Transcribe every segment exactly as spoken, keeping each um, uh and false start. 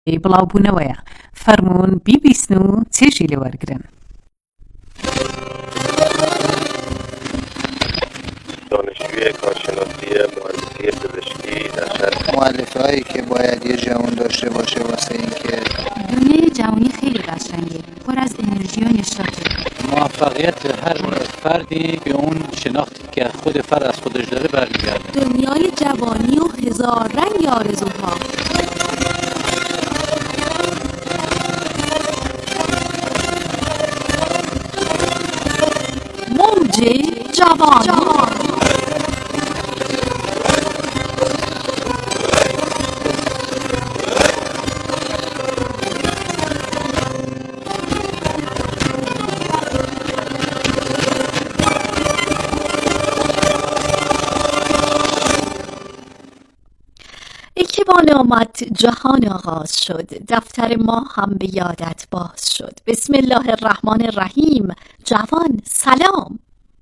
بڵاوبوونەوەیە. فەرموون بیبیستن و چێژی لێ وەرگرن. دانشجوی کارشناسی مهندسی پزشکی در شهر مؤلفه‌هایی که باید یه جوان داشته باشه واسه این که دنیای جوانی خیلی قشنگه، پر از انرژی و نشاطه. موفقیت هر فردی به اون شناختی که خود فرد از خودش داره برمیگرده. دنیای جوانی و هزار رنگ آرزوها. موج جوان, جوان. اکبان آمد جهان آغاز شد، دفتر ما هم به یادت باز شد. بسم الله الرحمن الرحیم. جوان سلام.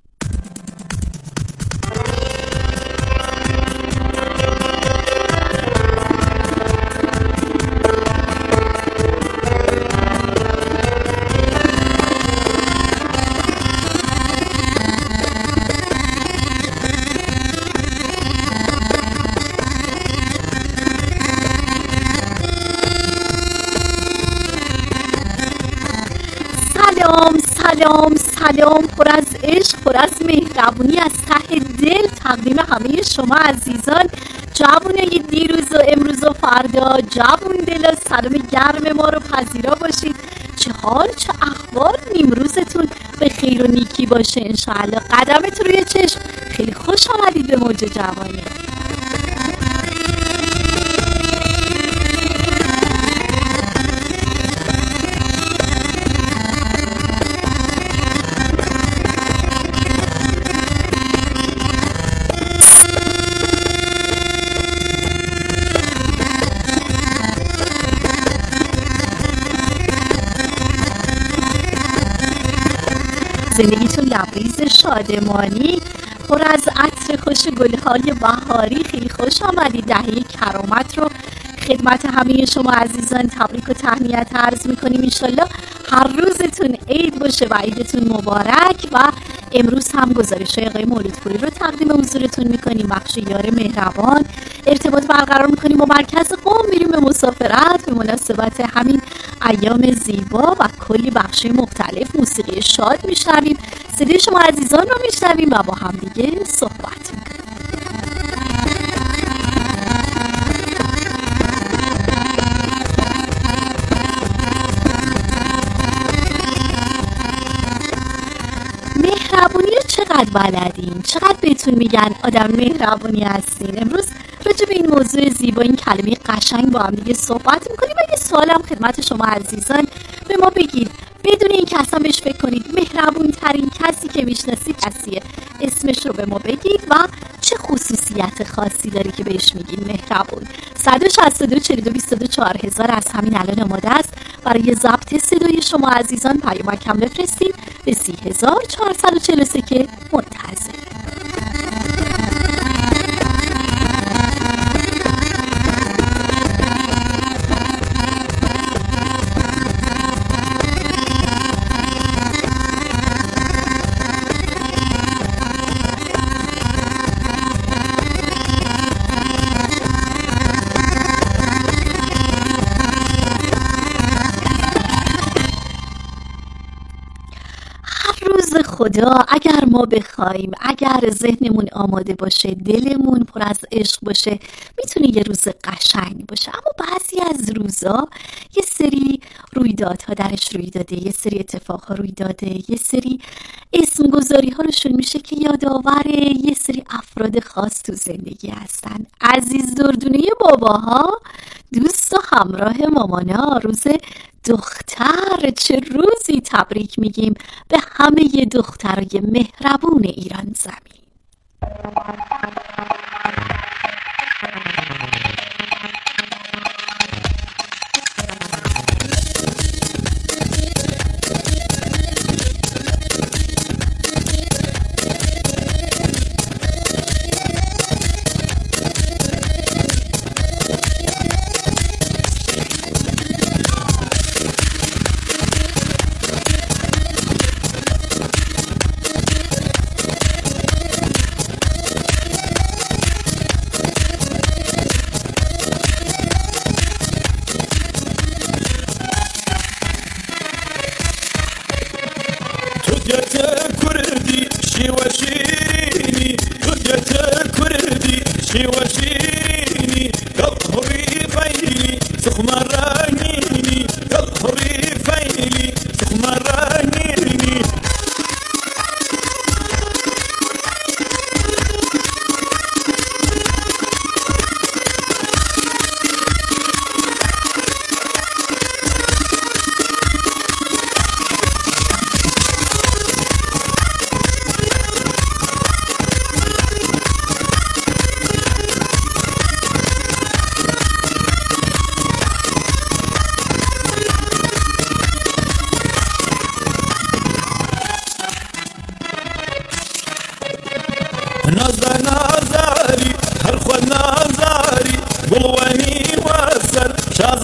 سلام سلام سلام، پر از عشق، پر از مهربونی از ته دل تقدیم همه شما عزیزان، جوانای دیروز و امروز و فردا. جوان دل، سلام گرم ما رو پذیرا باشید. چه حال، چه اخبار؟ نیمروزتون به خیر و نیکی باشه انشاءالله. قدمت روی چشم. خیلی خوش آمدید به موج جوانی. زندگیتون لبریز شادمانی، پر از عطر خوش گلهای بهاری. خیلی خوش آمدید. دهه کرامت رو خدمت همه شما عزیزان تبریک و تهنیت عرض میکنیم. انشالله هر روزتون عید باشه و عیدتون مبارک. و امروز هم گزارش های آقای مولودپوری رو تقدیم حضورتون میکنیم. بخش یار مهربان، ارتباط برقرار میکنیم با مرکز قم، میریم به مسافرت به مناسبت همین ایام زیبا و کلی بخش مختلف موسیقی شاد میشنویم. صدای شما عزیزان رو میشنویم و با هم دیگه صحبت میکنیم. مهربونی رو چقدر بلدین؟ چقدر بهتون میگن آدم مهربونی هستین؟ امروز راجع به این موضوع زیبا، این کلمه قشنگ با هم دیگه صحبت میکنیم. و یه سوالم خدمت شما عزیزان، به ما بگید بدون این که اصلا بهش فکر کنید، مهربون ترین کسی که میشناسید کسیه؟ اسمش رو به ما بگید و چه خصوصیت خاصی داره که بهش میگین مهربون. صد و شصت و دو چهل و دو بیست و دو چهار هزار از همین الان آماده است برای ضبط صدای شما عزیزان. پیامکم بفرستین به سی هزار چهارصد و چهل و سه که منتظر. خدا اگر ما بخوایم، اگر ذهنمون آماده باشه، دلمون پر از عشق باشه، میتونه یه روز قشنگ باشه. اما بعضی از روزا یه سری رویدادها درش روی داده، یه سری اتفاقها روی داده، یه سری اسمگذاری ها روشون میشه که یادآور یه سری افراد خاص تو زندگی هستن. عزیز دردونه باباها، دوست و همراه مامانا، روز دختر، چه روزی تبریک میگیم به همه دخترای مهربون ایران زمین.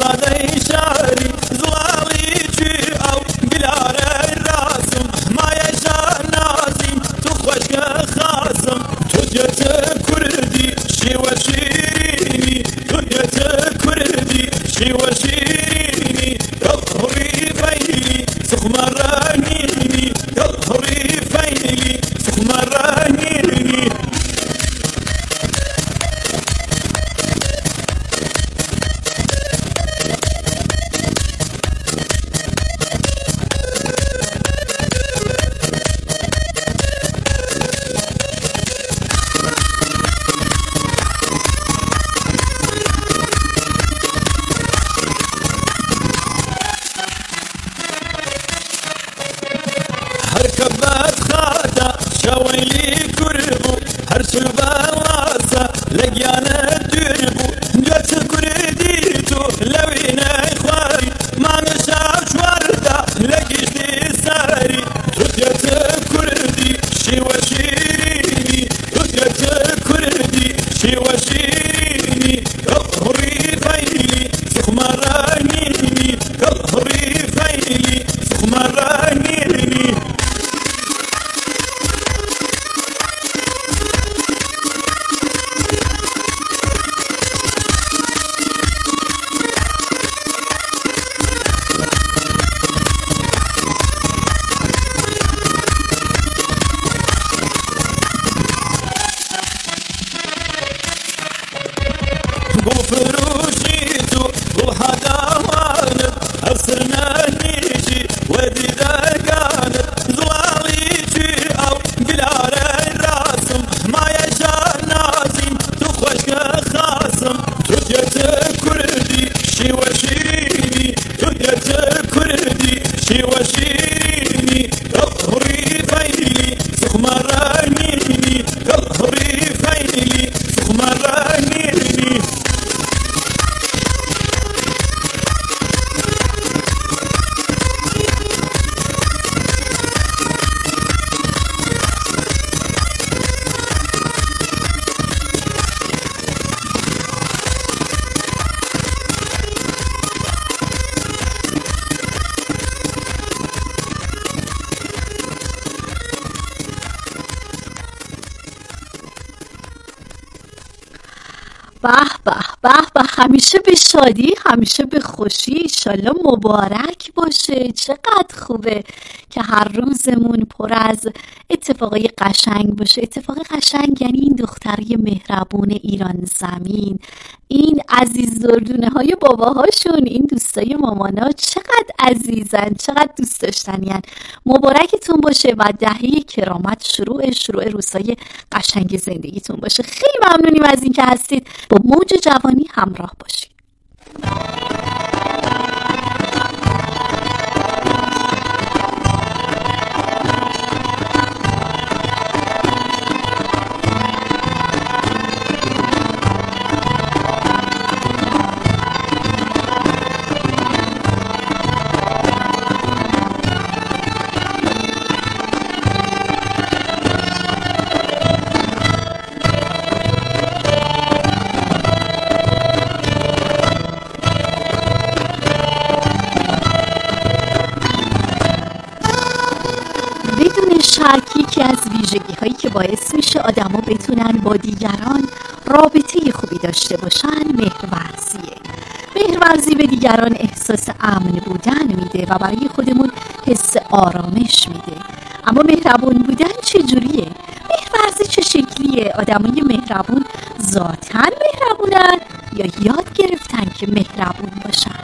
شازاده شاری زوالی چی او گلاره راسم مایه شانازیم تو خوشک خاصم تو جت کردی شیوه شیرینی تو جت کردی شیوه شیرینی تظهری فیلی سخمرانینی تظهری فیلی سخمرانینی هركبات خاتا شويلي كربو هرشبا واسا لقيانا دربو جت كرديتو لوينا اخواري ما نشاف وردا لقيتي ساري رجت كردي شيوة شيريني رجت كردي شيوة شيريني تظهري فيلي سخمرانيني تظهري فيلي سخمرانيني وفروشيتو وهذا وانب أرسلنا نيجي ودي دقانب زواليجي أو قلاري راسم ما يشاء نازم تخوشك خاصم تجت كردي شيوة شيريني تجت كردي شيوة شيريني تظهري فيلي سخمرانيني تظهري فيلي سخمرانيني به به به به همیشه به شادی، همیشه به خوشی، ایشالله مبارک باشه. چقدر خوبه که هر روزمون پر از اتفاقای قشنگ باشه. اتفاق قشنگ یعنی این دختری مهربون ایران زمین، این عزیز دردونه های باباهاشون، این دوستای مامانا چقدر عزیزن، چقدر دوست داشتنین. مبارکتون باشه و دهه کرامت شروع شروع روزهای قشنگ زندگیتون باشه. خیلی ممنونیم از این که هستید. با موج جوانی همراه باشید. شک یکی از ویژگی هایی که باعث میشه آدما بتونن با دیگران رابطه خوبی داشته باشن مهرورزیه. مهرورزی به دیگران احساس امن بودن میده و برای خودمون حس آرامش میده. اما مهربون بودن چجوریه؟ مهرورزی چه شکلیه؟ آدمای مهربون ذاتاً مهربونن یا یاد گرفتن که مهربون باشن؟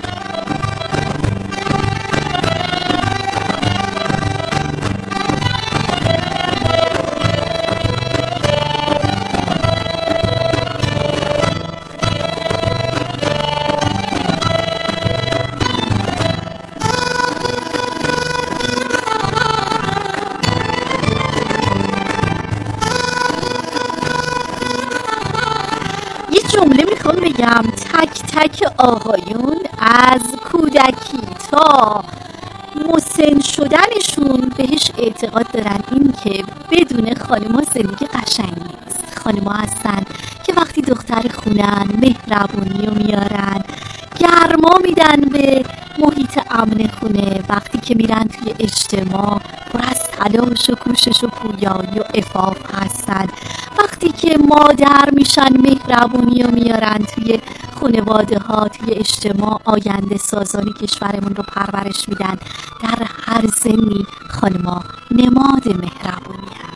جمله میخوام بگم تک تک آقایون از کودکی تا مسن شدنشون بهش اعتقاد دارن این که بدون خانم‌ها زندگی قشنگ نیست. خانم‌ها هستن که وقتی دختر خونن مهربونی رو میارن، گرم ارتقا میدن به محیط امن خونه وقتی که میرن توی اجتماع پر از تلاش و کوشش و پویایی و عفاف هستن، وقتی که مادر میشن مهربونی و میارن توی خانواده ها، توی اجتماع آینده سازانی کشورمون رو پرورش میدن. در هر سنی خانما نماد مهربونی هست.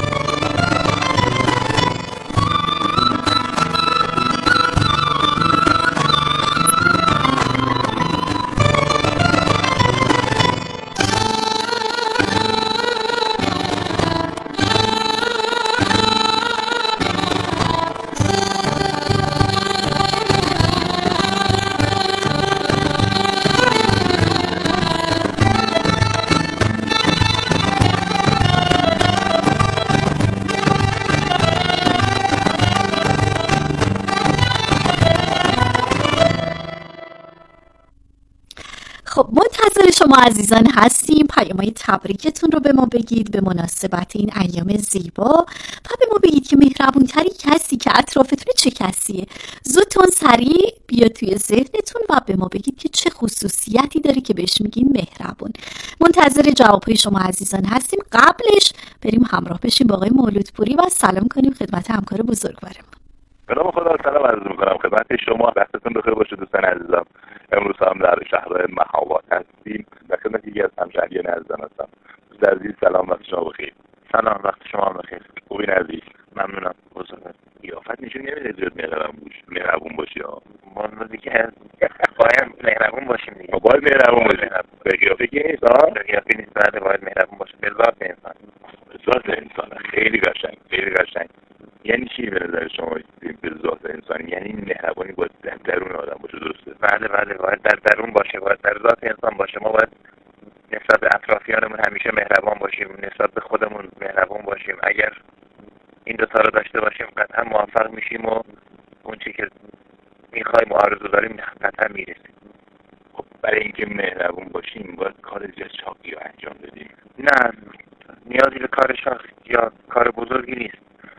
خب منتظر شما عزیزان هستیم. پیام‌های تبریکتون رو به ما بگید به مناسبت این ایام زیبا و به ما بگید که مهربونترین کسی که اطرافتون چه کسیه. زودتون سریع بیا توی ذهنتون و به ما بگید که چه خصوصیتی داره که بهش میگین مهربون. منتظر جوابهای شما عزیزان هستیم. قبلش بریم همراه بشیم با آقای مولودپوری و سلام کنیم خدمت همکار بزرگوارمون. به نام خدا سلام عرض میکنم خدمت شما. وقتتون بخیر باشه دوستان عزیزم. امروز هم در شهر مهاباد هستیم و خدمت یکی از همشهریان عزیزم هستم. دوست عزیز سلام، وقت شما بخیر. سلام، وقت شما هم بخیر. خوبین عزیز؟ ممنونم. بزرگوار قیافت نشون نمیده زیاد مهربون باشی مهربون باشی ها. ما دیگه باید مهربون باشیم دیگه. باید مهربون باشیم. به قیافه که نیست ها؟ به قیافه نیست، بله باید مهربون باشیم. به ذات انسان. به ذات انسان. خیلی قشنگ، خیلی قشنگ. یعنی چی به نظر شما به ذات انسان؟ یعنی مهربانی باید در درون آدم باشه، درسته؟ بله بله باید در درون باشه، باید در ذات انسان باشه. ما باید نسبت به اطرافیانمون همیشه مهربان باشیم، نسبت به خودمون مهربان باشیم. اگر این دو تا رو داشته باشیم قطعا موفق میشیم و اون چی که میخوایم و آرزو داریم قطعا میرسیم. خب برای اینکه مهربون باشیم باید کار زیاد شاقی رو انجام بدیم. نه، نیازی به کار شاق یا کار بزرگی نیست.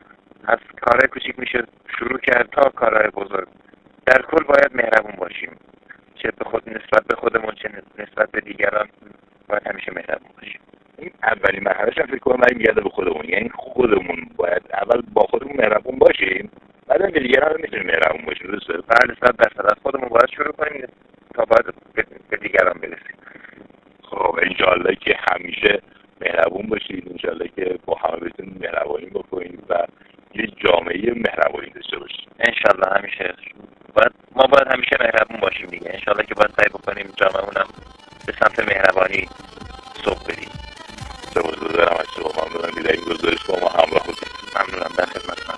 از کارهای کوچیک میشه شروع کرد تا کارهای بزرگ. در کل باید مهربون باشیم، چه به خود نسبت به خودمون چه نسبت به دیگران باید همیشه مهربون باشیم. این اولی مرحله‌اش فکر کنم برمیگرده به خودمون، یعنی خودمون باید اول با خودمون مهربون باشیم، بعد به دیگران میتونیم مهربون باشیم، درسته؟ بله، صد درصد از خودمون باید شروع کنیم تا باید به دیگران برسیم. خب انشالله که همیشه مهربون باشید، انشالله که با همه بتونیم مهربانی بکنیم و یه جامعه مهربانی داشته باشیم. انشالله همیشه باید ما باید همیشه مهربون باشیم دیگه. انشالله که باید سعی بکنیم جامعه‌مون به سمت مهربانی سوق بدیم. سپاسگزارم از شما، ممنونم که در این گزارش با ما همراه بودید. ممنونم، در خدمتتونم.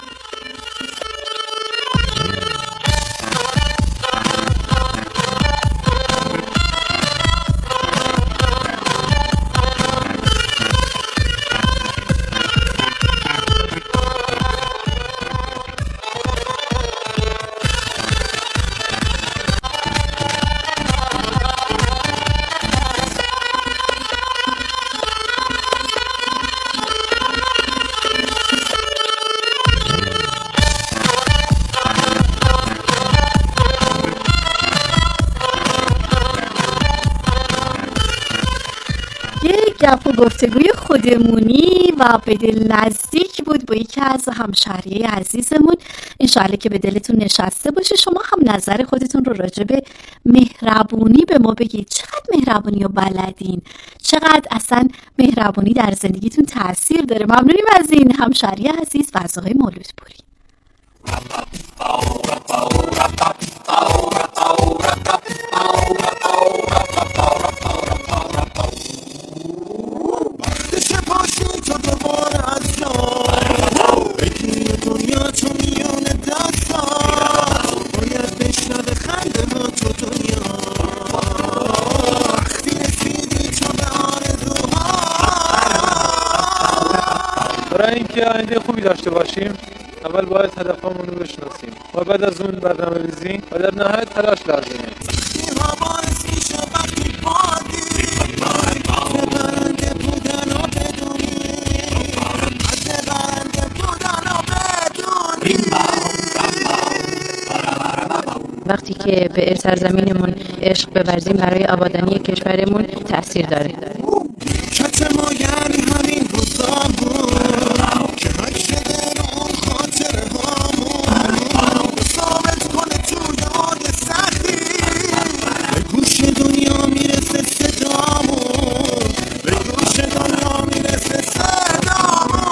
گپ و گفتگوی خودمونی و به دل نزدیک بود با یکی از همشهری عزیزمون. انشاءالله که به دلتون نشسته باشه. شما هم نظر خودتون رو راجع به مهربونی به ما بگید. چقدر مهربونی رو بلدین؟ چقدر اصلا مهربونی در زندگیتون تأثیر داره؟ ممنونیم از این همشهری عزیز و از آقای مولودپوری. برای اینکه آینده خوبی داشته باشیم اول باید هدفمون رو بشناسیم و بعد از اون برنامه ریزی و در نهایت تلاش لازمه. وقتی که به سرزمینمون عشق بورزیم برای آبادانی کشورمون تأثیر داره. کت ما یعنی همین روزا بود که حک شده رو اون خاطره هامون ثابت کنه تو یاد سختی به گوش دنیا میرسه صدامون، به گوش دنیا میرسه صدامون.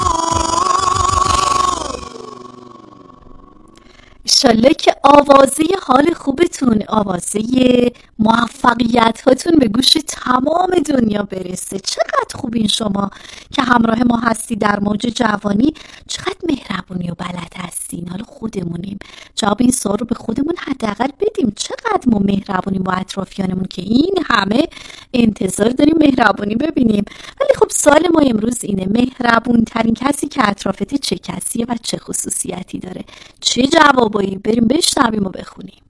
انشالله که آوازه حال خوبتون، آوازه موفقیت هاتون به گوش تمام دنیا برسه. چقدر خوبین شما که همراه ما هستی در موج جوانی، چقدر مهربونی و بلد هستین. حالا خودمونیم جواب این سوال رو به خودمون حداقل بدیم، چقدر ما مهربونیم با اطرافیانمون که این همه انتظار داریم مهربونی ببینیم. ولی خب سوال ما امروز اینه، مهربون ترین کسی که اطرافته چه کسیه و چه خصوصیتی داره؟ چه جوابایی؟ بریم بشنویم و بخونیم.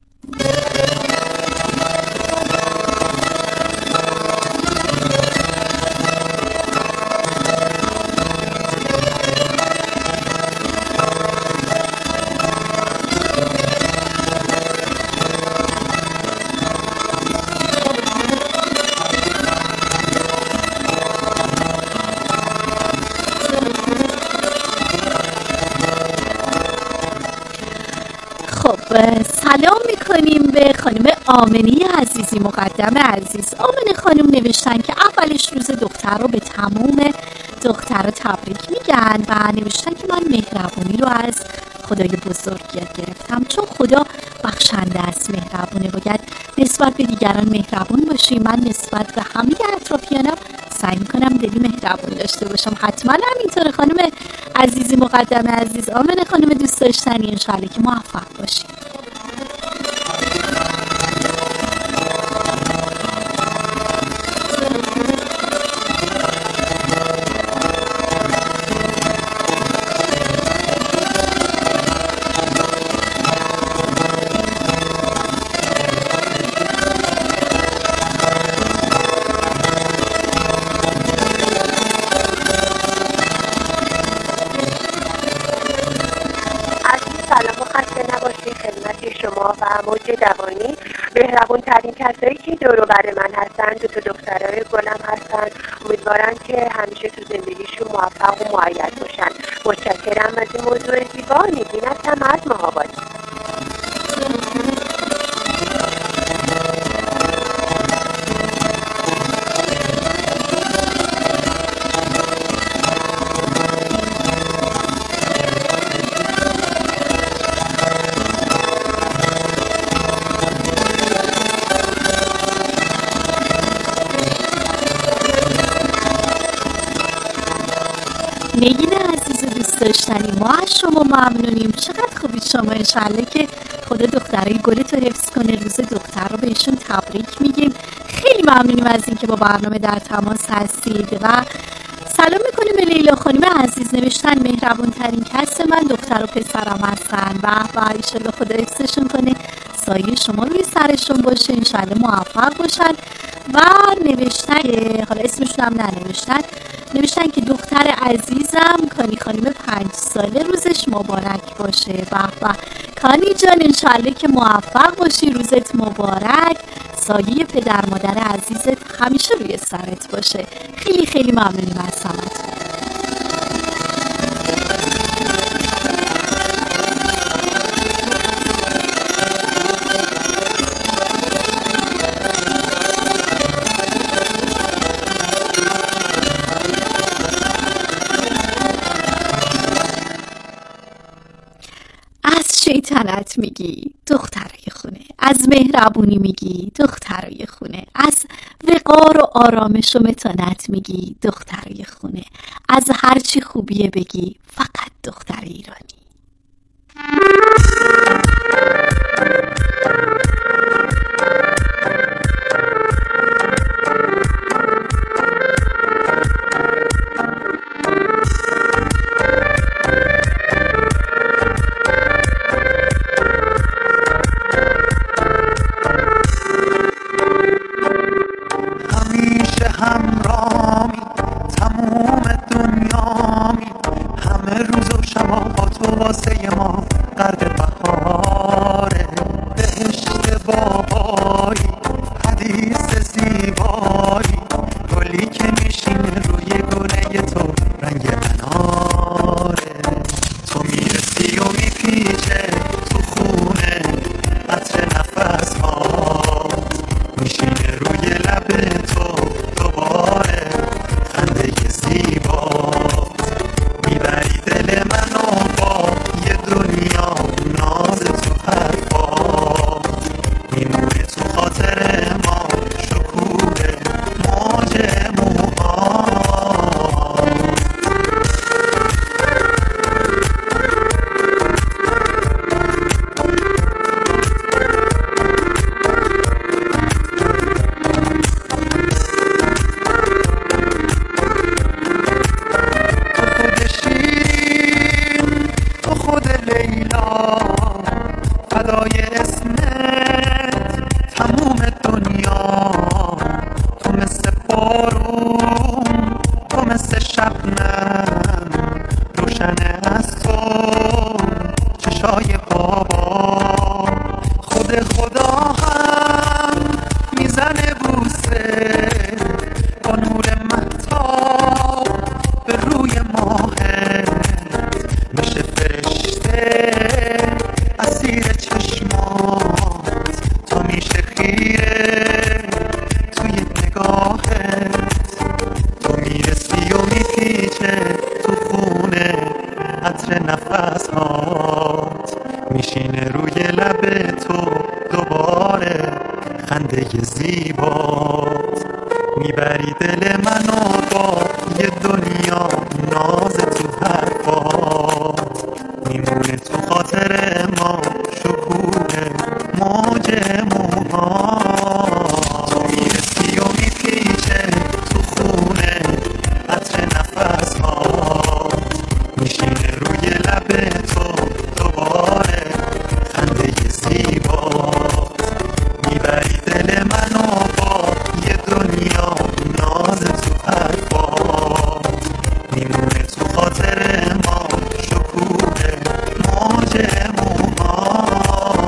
سلام میکنیم به خانم آمنه عزیزی، مقدم عزیز. آمنه خانم نوشتن که اولش روز دختر رو به تمام دختر تبریک میگن و نوشتن که من مهربونی رو از خدای بزرگ یاد گرفتم، چون خدا بخشنده است، مهربونه. باید نسبت به دیگران مهربون باشیم. من نسبت به همه اطرافیانم سعی میکنم دلی مهربون داشته باشم. حتما همینطور خانم عزیزی، مقدم عزیز. آمنه خانم دوست داشتنی، انشالله که موفق باشیم. و موج جوانی. مهربون ترین کسایی که دور و بر من هستن دو تا دخترای گلم هستن. امیدوارم که همیشه تو زندگیشون موفق و مؤید باشن. متشکرم از این موضوع زیبا. نگین هستم از مهابادی. نگین عزیز دوست داشتنی، ما از شما ممنونیم. چقدر خوبی شما. انشالله که خدا دخترای گلت رو حفظ کنه. روز دختر رو بهشون تبریک میگیم. خیلی ممنونیم از اینکه با برنامه در تماس هستید و سلام میکنیم به لیلا خانم عزیز. نوشتن مهربون ترین کس من دختر و پسرم هستن. به به، ایشالله خدا حفظشون کنه، سایه شما روی سرشون باشه، انشالله موفق باشن. و نوشتن که حالا اسمشون هم ننوشتن، نوشتن که دختر عزیزم کانی خانم پنج ساله روزش مبارک باشه. به به کانی جان، انشالله که موفق باشی، روزت مبارک، سایه پدر مادر عزیزت همیشه روی سرت باشه. خیلی خیلی ممنونیم از همتون. شیطنت میگی دخترای خونه، از مهربونی میگی دخترای خونه، از وقار و آرامش و متانت میگی دخترای خونه، از هرچی خوبیه بگی فقط دختر ایرانی. واسه ما قرد بهاره، خنده زیبات میبری دل منو با یه دنیا ناز تو حرفات میمونه تو خاطر ما شکوه موج موهات تو میرسی و میپیچه تو خونه عطر نفس ها میشینه روی لب تو دوباره خنده زیبات میبری دل منو با یه دنیا ناز تو حرفات میمونه تو خاطر ما شکوه موج موهات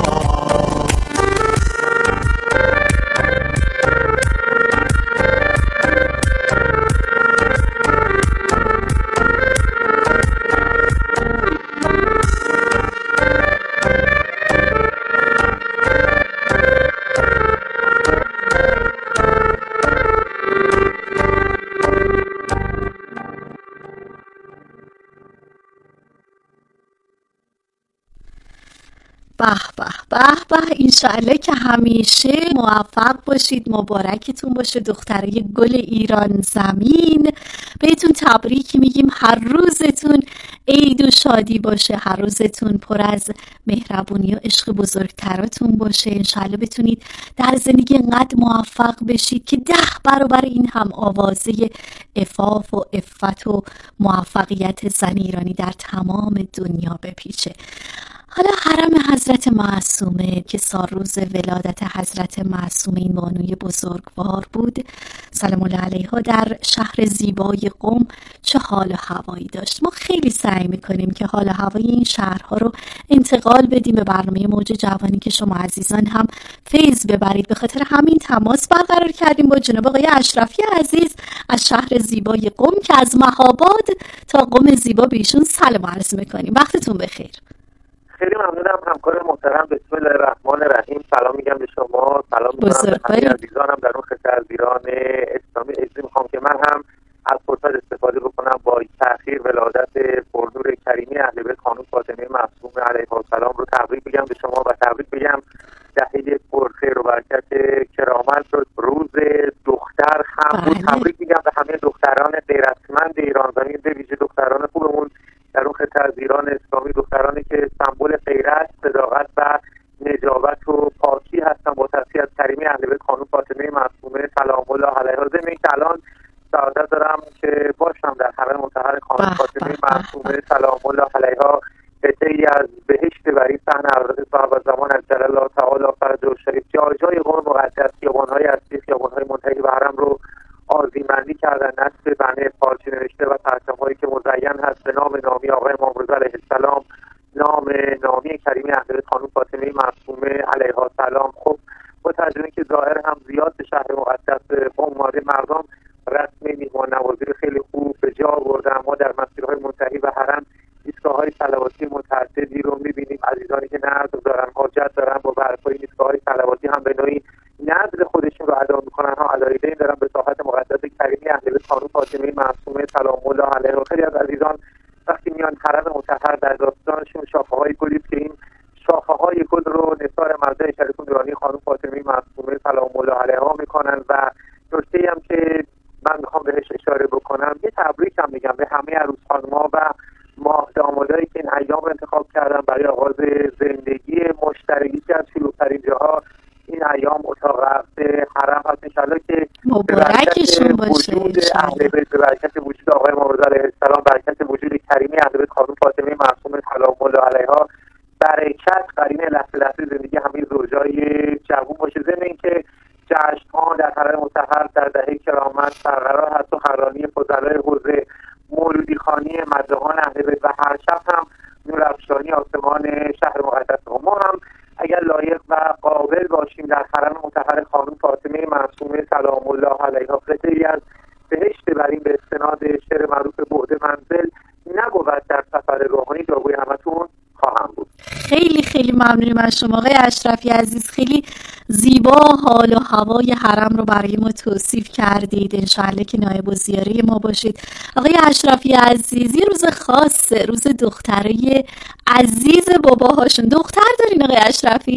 به به به به، انشالله که همیشه موفق باشید، مبارکتون باشه دخترای گل ایران زمین. بهتون تبریک میگیم، هر روزتون عید و شادی باشه، هر روزتون پر از مهربونی و عشق بزرگتراتون باشه. انشالله بتونید در زندگی انقدر موفق بشید که ده برابر این هم آوازه عفاف و عفت و موفقیت زن ایرانی در تمام دنیا بپیچه. حالا حرم حضرت معصومه که سالروز ولادت حضرت معصومه این بانوی بزرگوار بود سلام الله علیها در شهر زیبای قم چه حال و هوایی داشت. ما خیلی سعی میکنیم که حال و هوای این شهرها رو انتقال بدیم به برنامه موج جوانی که شما عزیزان هم فیض ببرید. به خاطر همین تماس برقرار کردیم با جناب آقای اشرفی عزیز از شهر زیبای قم که از مهاباد تا قم زیبا به ایشون سلام عرض میکنیم. وقتتون بخیر. خیلی ممنونم همکار محترم. بسم الله الرحمن الرحیم. سلام میگم به شما، سلام میکنم به همه عزیزانم در اون خطه از ایران اسلامی. اجازه میخوام که من هم از فرصت استفاده بکنم با تأخیر ولادت پرنور کریمی اهل بیت خانم فاطمه معصومه علیها السلام رو تبریک بگم به شما و تبریک بگم دهه پرخیر و برکت کرامت رو. روز دختر هم بود. تبریک میگم به همه دختران غیرتمند ایران زمین، به ویژه دختران خوبمون در اون خطه از ایران اسلامی، دخترانی که سمبل غیرت، صداقت و نجابت و پاکی هستن با تأثیر از کریمی اهل بیت خانم فاطمه معصومه سلام الله علیها. ضمن اینکه الان سعادت دارم که باشم در حرم مطهر خانم فاطمه معصومه سلام الله علیها، قطعی از بهشت بری صحن حضرت صاحب زمان از جلال الله تعالی فرجه الشریف، جای جای قم مقدس، خیابان‌های اصلی، خیابان‌های منتهی به حرم رو آذیمندی کردن، نصب بنه فارسی نوشته و پرچم‌هایی که مزین هست به نام نامی آقای امام رضا علیه السلام، نام نامی کریمی اهل بیت خانم فاطمه معصومه علیها السلام. خب با تجربه که ظاهر هم زیاد به شهر مقدس قم اومده، مردم رسم میهمان نوازی خیلی خوب به جا آوردن. ما در مسیرهای منتهی به حرم ایستگاه‌های صلواتی متعددی رو می‌بینیم. عزیزانی که نذر دارن، حاجت دارن، با برپای ایستگاه‌های صلواتی هم به نوعی نذر خودشون رو ادا می‌کنن ها، علایقین دارن به ساحت مقدس کریمی اهل بیت خانم فاطمه معصومه سلام الله علیها. خیلی از عزیزان وقتی میان حرم مطهر در داستانشون شاخه‌های گلی که این شاخه‌های گل رو نثار مرده شریف نورانی خانم فاطمه معصومه سلام الله علیها می‌کنن. و نکته‌ای هم که من می‌خوام بهش اشاره بکنم، یه تبریک هم میگم به همه عروس خانم‌ها و ماه دامادایی که این ایام رو انتخاب کردن برای آغاز زندگی مشترکی که از شلوغ‌ترین جاها این ایام اتاق عقد حرم هست. انشالله که مبارکشون باشه، وجود اهل بیت، به برکت وجود آقای امام رضا علیه السلام، برکت وجود کریمی اهل بیت خانم فاطمه معصومه سلام الله علیها، برکت قرین لحظه لحظه زندگی همه زوجای جوون باشه. ضمن اینکه جشن‌ها در حرم مطهر در دهه کرامت برقرار هست و خرانی فضلای حوزه، مولودی خانی مدهان اهل بیت و هر شب هم نورافشانی آسمان شهر مقدس. ما هم اگر لایق و قابل باشیم در حرم مطهر خانم فاطمه معصومه سلام الله علیها قطعی از بهشت بریم به استناد شعر معروف بعد منزل نبود در سفر روحانی جاگوی همتون خواهم بود. خیلی خیلی ممنونم از شما آقای اشرفی عزیز، خیلی زیبا حال و هوای حرم رو برای ما توصیف کردید. انشالله که نایب الزیاره ما باشید. آقای اشرفی عزیز، یه روز خاصه، روز دختره عزیز باباهاشون. دختر دارین آقای اشرفی؟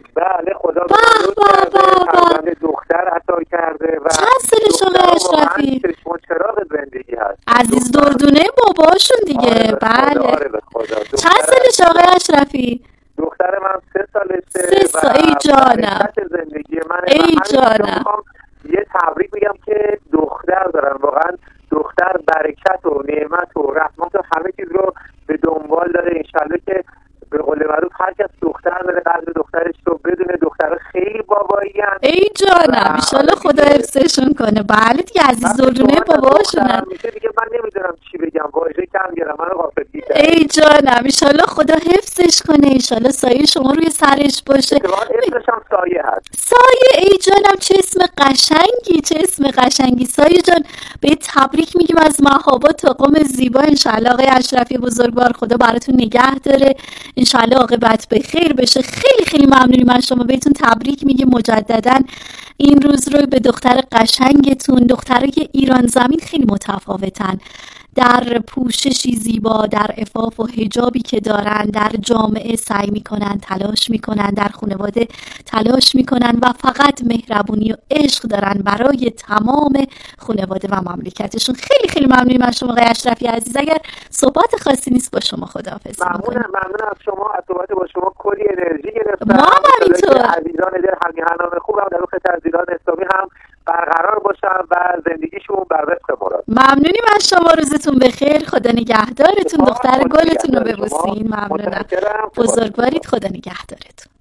بله خدا به به به به دختر عطا کرده و چند سالش آقای اشرفی؟ چشم و چراغ زندگی هست. عزیز دردونه باباشون دیگه. آره بله آره به خدا. چند سالش آقای اشرفی؟ دختر من سه سالشه. سه سال. ای جانم زندگی من. ای جانم یه تبریک میگم که دختر دارن، واقعا دختر برکت و نعمت و رحمت و همه چیز رو به دنبال داره. انشالله که به قول معروف هر کس دختر داره قلب دخترش رو بدونه. دختر خیلی بابایی هست. ای جانم انشالله خدا حفظشون کنه. بله دیگه عزیز دردونه باباشونن. میشه دیگه من نمیدونم چی بگم، واژه کم گیرم منو غافل گیرم. ای جانم انشالله خدا حفظش کنه، انشالله سایه شما روی سرش باشه. اسمش هم سایه هست. سایه ای جانم چه اسم قشنگی، چه اسم قشنگی. سایه جان به تبریک میگیم از مهابا تا قم زیبا. انشالله آقای اشرفی بزرگوار خدا براتون نگه داره، انشالله عاقبت به خیر بشه. خیلی خیلی ممنونیم از شما، بهتون تبریک میگیم مجددا این روز رو به دختر قشنگتون. دخترای ایران زمین خیلی متفاوتن در پوششی زیبا، در عفاف و حجابی که دارن، در جامعه سعی میکنن، تلاش میکنن، در خانواده تلاش میکنن و فقط مهربونی و عشق دارن برای تمام خانواده و مملکتشون. خیلی خیلی ممنونیم از شما آقای اشرفی عزیز. اگر صحبت خاصی نیست با شما خداحافظی میکنم. ممنونم ممنون از شما. از صحبت با شما کلی انرژی گرفتم. ما هم همینطور. عزیزان دل همیهنان خوبم در خدمت از ایران اسلامی هم برقرار باشم و زندگیشون بر وفق مراد. ممنونیم از شما، روزتون بخیر، خدا نگهدارتون، دختر گلتون رو ببوسین. ممنونم، بزرگوارید، خدا نگهدارتون.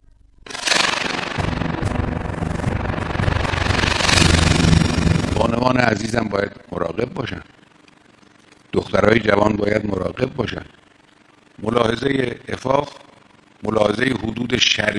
بانوان عزیزم باید مراقب باشن، دخترای جوان باید مراقب باشن. ملاحظه عفاف، ملاحظه حدود شرعی